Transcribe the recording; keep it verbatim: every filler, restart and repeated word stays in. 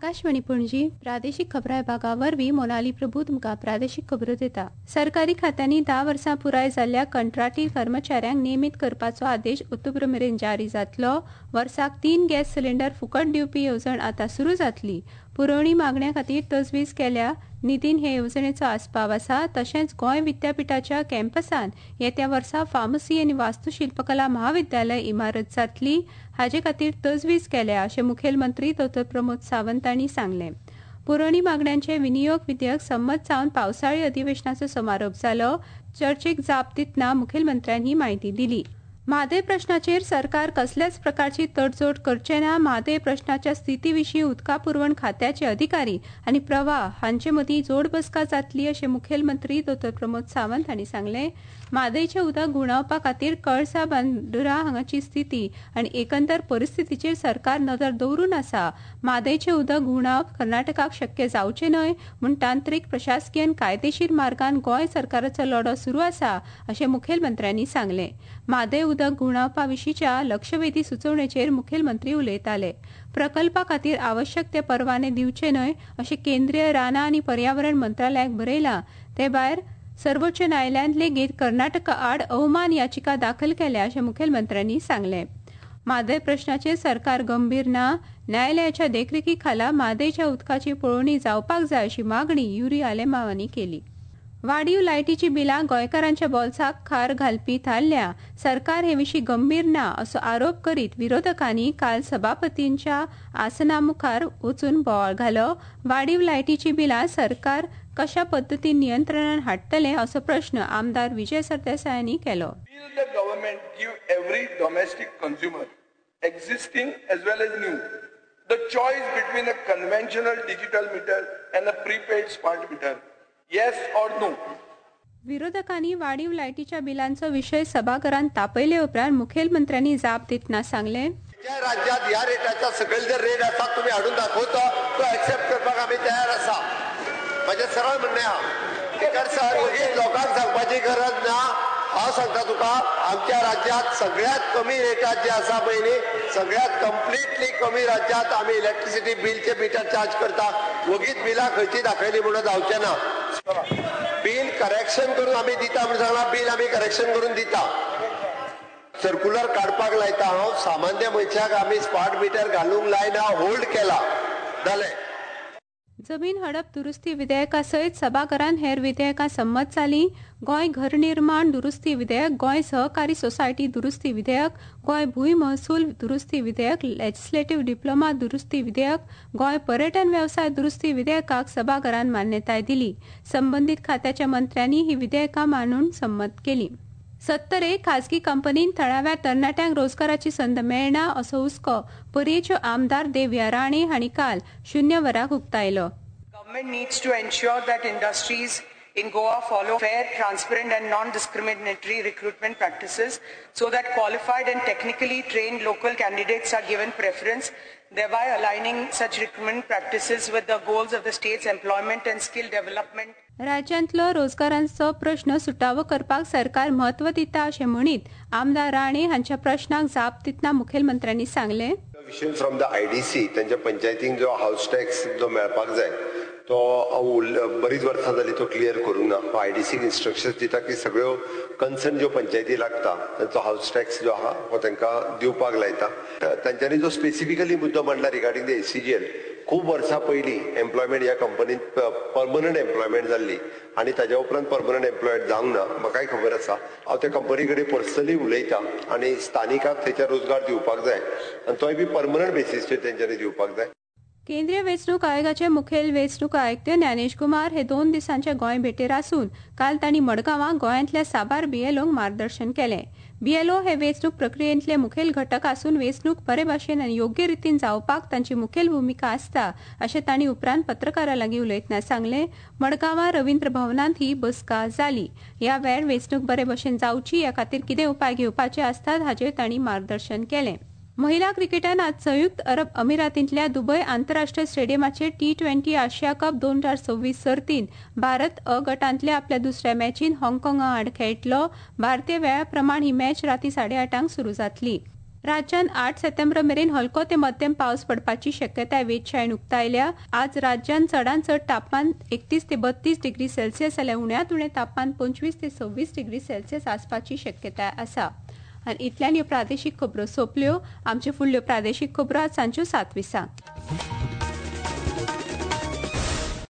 आकाशवाणी पणजी प्रादेशीक खबरां विभागा वरवीं मोनाली प्रभू तुमकां प्रादेशीक खबरो दिता। सरकारी खात्यांनी धा वर्सां पुराय जाल्ल्या कंत्राटी कर्मचाऱ्यांक नेमीत करपाचो आदेश ऑक्टोबर मेरेन जारी जातलो। वर्साक तीन गॅस सिलिंडर फुकट दिवपी येवजण आतां सुरू जातली। पुरवणी मागण्या खातीर तजवीज केल्या निधीन हे येवजणेचो आस्पाव आसा। तशेंच गोंय विद्यापीठाच्या कॅम्पसांत येत्या वर्सा फार्मसी आनी वास्तुशिल्पकला महाविद्यालय इमारत जातली। हाचे खातीर तजवीज केल्या अशें मुखेलमंत्री डॉ प्रमोद सावंत हांणी सांगलें। पुरवणी मागण्यांचे विनियोग विधेयक संमत जावन पावसाळी अधिवेशनाचो समारोप जालो। चर्चेक जाप दितना मुखेलमंत्र्यांनी ही म्हायती दिली। म्हादय प्रश्नाचेर सरकार कसल्याच प्रकारची तडजोड करचे ना। म्हादय प्रश्नाच्या स्थिती विशीं उदका पुरवण खात्याचे अधिकारी आनी प्रवाह हांचे मदीं जोड बसका जातली अशें मुखेलमंत्री डॉ प्रमोद सावंत हांणी सांगलें। म्हादयचें उदक घुंवडावपा खातीर कळसा बांदोरा हांगाची स्थिती आनी एकंदर परिस्थितीचेर सरकार नदर दवरून आसा। म्हादयचें उदक घुंवडावप कर्नाटकाक शक्य जावचें न्हय म्हूण तांत्रीक प्रशासकीय आनी कायदेशीर मार्गान गोंय सरकाराचो लढो सुरू आसा अशें मुखेलमंत्र्यांनी सांगलें। म्हादय उदक घुंवडावपा विशींच्या लक्षवेधी सुचोवणेचेर मुखेलमंत्री उलयताले। प्रकल्पा खातीर आवश्यक ते परवाने दिवचे न्हय अशें केंद्रीय रानां आनी पर्यावरण मंत्रालयाक बरयलां। ते भायर सर्वोच्च न्यायालयात लेगीत कर्नाटका आड अवमान याचिका दाखल केल्या अशें मुखेलमंत्र्यांनी सांगलें। म्हादय प्रश्नाचेर सरकार गंभीर ना। न्यायालयाच्या देखरेखी खाला म्हादयच्या उदकाची पळोवणी जावपाक जाय अशी मागणी युरी आलेमांव हांणी केली। वाडीव लायटीची बिलां गोंयकारांच्या बोल्साक खार घालपी थारल्या। सरकार हे विशीं गंभीर ना असो आरोप करीत विरोधकांनी काल सभापतींच्या आसना मुखार वचून बोवाळ घालो। वाडीव लायटीची बिलां सरकार कशा पद्दतीन नियंत्रणान हाडटले असो प्रश्न आमदार विजय सरदेसाय हांणी केलो। Will the government give every domestic consumer, existing as well as new, the choice between a conventional digital meter and a prepaid smart meter? Yes or no? विरोधकांनी वाडीव लायटीच्या बिलांचो विशय सभाघरांत तापयले उपरांत मुखेलमंत्र्यांनी जाप दितना सांगलें, ज्या राज्यात ह्या रेटाचा सकयल जर रेट आसा तुम्ही हाडून दाखवतो तो एक्सेप्ट करपाक आमी तयार आसा। म्हणजे सरळ म्हणणें आहा तिकड सर लगेच लोकांक सांगपाची गरज ना। हांव सांगता तुका आमच्या राज्यात सगळ्यात कमी रेटात जे आसा पळय न्ही सगळ्यात कंप्लिटली कमी राज्यात आमी इलेक्ट्रिसिटी बिलचे मिटर चार्ज करता। वगीच बिलां खंयची दाखयली म्हणून जावचें ना। बिल करेक्शन करून आमी दिता म्हणून सांगला बिल आमी करेक्शन करून दिता। सर्क्युलर काडपाक लायता हांव सामान्य मनशाक आमी स्मार्ट मिटर घालूंक लायना होल्ड केला जालें। जमीन हडप दुरुस्ती विधेयका सयत सभाघरांत हेर विधेयकां संमत जालीं। गोंय घर निर्माण दुरुस्ती विधेयक, गोंय सहकारी सोसायटी दुरुस्ती विधेयक, गोंय भूंय महसूल दुरुस्ती विधेयक, लेजिस्लेटिव्ह डिप्लोमा दुरुस्ती विधेयक, गोंय पर्यटन वेवसाय दुरुस्ती विधेयकाक सभाघरांत मान्यताय दिली। संबंदीत खात्याच्या मंत्र्यांनी ही विधेयकां मांडून संमत केली। सत्तरेक खाजगी कंपनीन थळाव्या तरणाट्यांक रोजगाराची संद मेळना असो हुस्को पर्येच्यो आमदार देवया राणे हांणी काल शुन्य वराक उक्तायलो। Government needs to ensure that industries in Goa follow fair, transparent and non-discriminatory recruitment practices so that qualified and technically trained local candidates are given preference, thereby aligning such recruitment practices with the goals of the state's employment and skill development. राज्यांतलो रोजगारांचो प्रश्न सुटावो करपाक सरकार म्हत्व दिता अशें म्हणीत आमदार राणे हांच्या प्रश्नाक जाप दितना मुखेलमंत्र्यांनी सांगलें, विशय फ्रॉम द आयडीसी तांच्या पंचायतीक जो हाऊस टॅक्स जो मेळपाक जाय तो बरीच वर्सां जाली तो क्लियर करूंक ना। आयडीसीक इन्स्ट्रक्शन्स दिता की सगळ्यो कन्सर्न ज्यो पंचायती लागता तांचो हाऊस टॅक्स जो आहा हो तांकां दिवपाक लायता। तांच्यांनी जो स्पेसिफिकली मुद्दो मांडला रिगार्डिंग द एसीजीएल खूब वर्सां पयलीं एम्प्लॉयमेंट ह्या कंपनींत परमनंट एम्प्लॉयमेंट जाल्ली आनी ताज्या उपरांत परमनंट एम्प्लॉयड जावंक ना म्हाकाय खबर आसा। हांव त्या कंपनी कडेन पर्सनली उलयतां आनी स्थानिकाक थंयच्या रोजगार दिवपाक जाय आनी तोय बी परमनंट बेसिसचेर तेंच्यांनी दिवपाक जाय। केंद्रीय वेंचणूक आयोगाचे मुखेल वेंचणूक आयुक्त ज्ञानेश कुमार हे दोन दिसांच्या गोंय भेटेर आसून काल तांणी मडगांवां गोंयांतल्या साबार बीएलओंक मार्गदर्शन केलें। बीएलओ हे वेंचणूक प्रक्रियेंतले मुखेल घटक आसून वेंचणूक बरे भाशेन आनी योग्य रितीन जावपाक तांची मुखेल भुमिका आसता अशें तांणी उपरांत पत्रकारां लागीं उलयतना सांगलें। मडगांवां रवींद्र भवनांत ही बसका जाली। ह्या वेळार वेंचणूक बरे भशेन जावची ह्या खातीर कितें उपाय घेवपाचे आसतात हाचेर तांणी मार्गदर्शन केलें। महिला क्रिकेटान आज संयुक्त अरब अमिरातींतल्या दुबय आंतरराष्ट्रीय स्टेडियमाचेर टी ट्वेंटी आशिया कप दोन हजार सव्वीस सर्तींत भारत अ गटांतल्या आपल्या दुसऱ्या मॅचीन हाँगकाँगा आड खेळटलो। भारतीय वेळा प्रमाण ही मॅच राती साडे आठांक सुरू जातली। राज्यात आठ सप्टेंबर मेरेन हलको ते मध्यम पावस पडपाची शक्यताय वेधशाळेन उक्तायल्या. आज राज्यात चडांत चड तापमान एकतीस ते बत्तीस डिग्री सेल्सियस जाल्यार उण्यांत उणें तापमान पंचवीस ते सव्वीस डिग्री सेल्सियस आसपाची शक्यताय आसा. आनी इतल्यान ह्यो प्रादेशीक खबरो सोंपल्यो. आमच्यो फुडल्यो प्रादेशीक खबरो आज सांजच्यो सात विसांक.